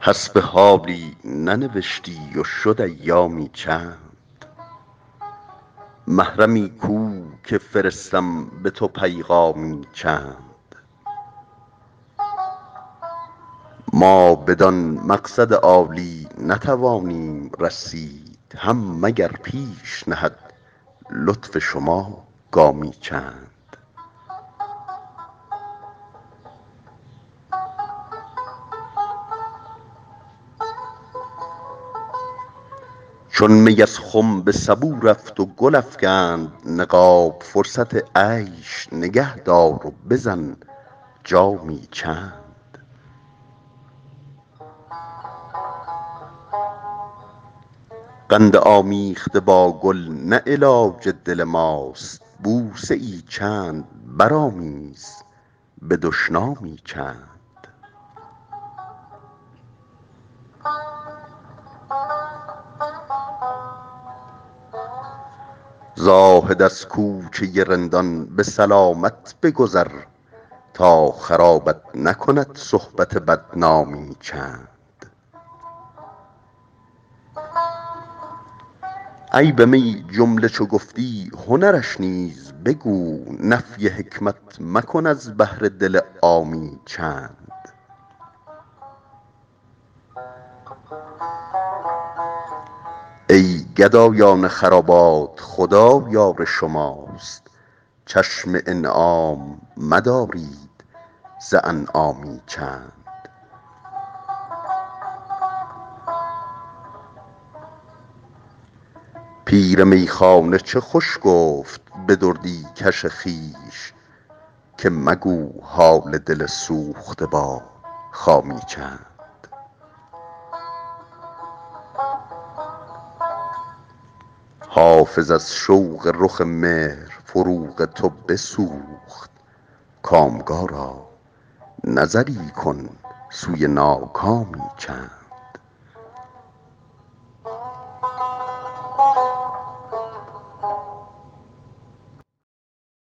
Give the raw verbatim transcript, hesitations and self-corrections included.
حسب حالی ننوشتی و شد ایامی چند. محرمی کو که فرستم به تو پیغامی چند. ما بدان مقصد عالی نتوانیم رسید، هم مگر پیش نهد لطف شما گامی چند. چون می از خم به سبو رفت و گل افکند نقاب، فرصت عیش نگه دار و بزن جامی چند. قند آمیخته با گل نه علاج دل ماست، بوسه ای چند برآمیز به دشنامی چند. زاهد از کوچه رندان به سلامت بگذر، تا خرابت نکند صحبت بدنامی چند. عیب می جمله چو گفتی هنرش نیز بگو، نفی حکمت مکن از بهر دل عامی چند. ای گدایان خرابات خدا یار شماست، چشم انعام مدارید ز انعامی چند. پیر میخانه چه خوش گفت به دردی کش خویش، که مگو حال دل سوخته با خامی چند. حافظ از شوق رخ مهر فروغ تو بسوخت، کامگارا نظری کن سوی ناکامی چند.